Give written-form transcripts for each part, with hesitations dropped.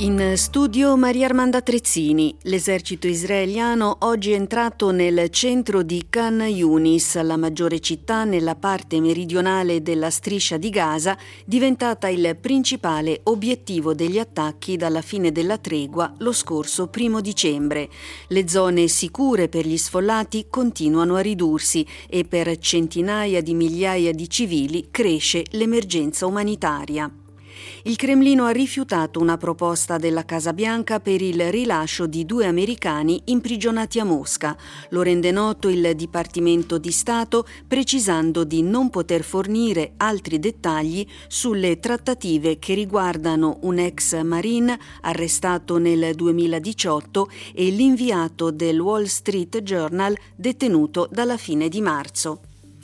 In studio Maria Armanda Trezzini. L'esercito israeliano oggi è entrato nel centro di Khan Yunis, la maggiore città nella parte meridionale della striscia di Gaza, diventata il principale obiettivo degli attacchi dalla fine della tregua lo scorso 1 dicembre. Le zone sicure per gli sfollati continuano a ridursi e per centinaia di migliaia di civili cresce l'emergenza umanitaria. Il Cremlino ha rifiutato una proposta della Casa Bianca per il rilascio di 2 americani imprigionati a Mosca. Lo rende noto il Dipartimento di Stato, precisando di non poter fornire altri dettagli sulle trattative che riguardano un ex marine arrestato nel 2018 e l'inviato del Wall Street Journal detenuto dalla fine di marzo.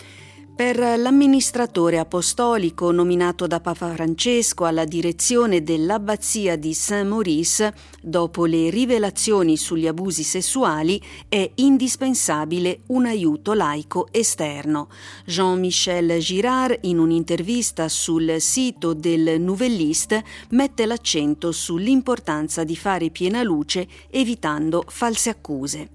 Per l'amministratore apostolico nominato da Papa Francesco alla direzione dell'abbazia di Saint-Maurice, dopo le rivelazioni sugli abusi sessuali, è indispensabile un aiuto laico esterno. Jean-Michel Girard, in un'intervista sul sito del Nouvelliste, mette l'accento sull'importanza di fare piena luce evitando false accuse.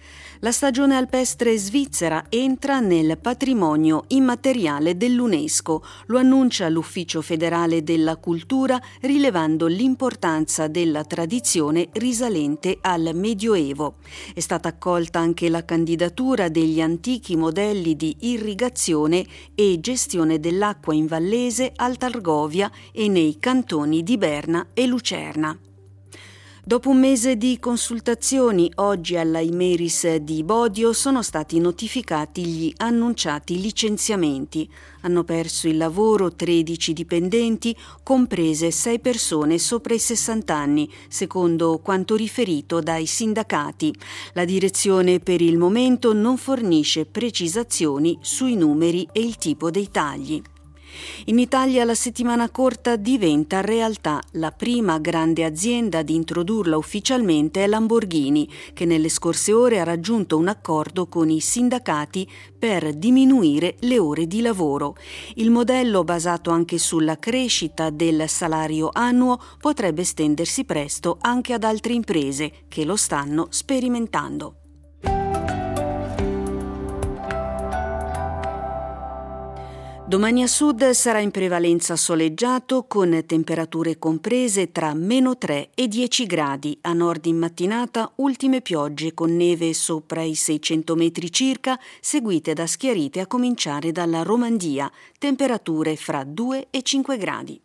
La stagione alpestre svizzera entra nel patrimonio immateriale dell'UNESCO, lo annuncia l'Ufficio federale della cultura, rilevando l'importanza della tradizione risalente al Medioevo. È stata accolta anche la candidatura degli antichi modelli di irrigazione e gestione dell'acqua in Vallese, Alta Argovia e nei cantoni di Berna e Lucerna. Dopo un mese di consultazioni, oggi alla Imeris di Bodio sono stati notificati gli annunciati licenziamenti. Hanno perso il lavoro 13 dipendenti, comprese 6 persone sopra i 60 anni, secondo quanto riferito dai sindacati. La direzione per il momento non fornisce precisazioni sui numeri e il tipo dei tagli. In Italia la settimana corta diventa realtà. La prima grande azienda ad introdurla ufficialmente è Lamborghini, che nelle scorse ore ha raggiunto un accordo con i sindacati per diminuire le ore di lavoro. Il modello, basato anche sulla crescita del salario annuo, potrebbe estendersi presto anche ad altre imprese che lo stanno sperimentando. Domani a sud sarà in prevalenza soleggiato con temperature comprese tra -3 e 10 gradi. A nord in mattinata ultime piogge con neve sopra i 600 metri circa, seguite da schiarite a cominciare dalla Romandia. Temperature fra 2 e 5 gradi.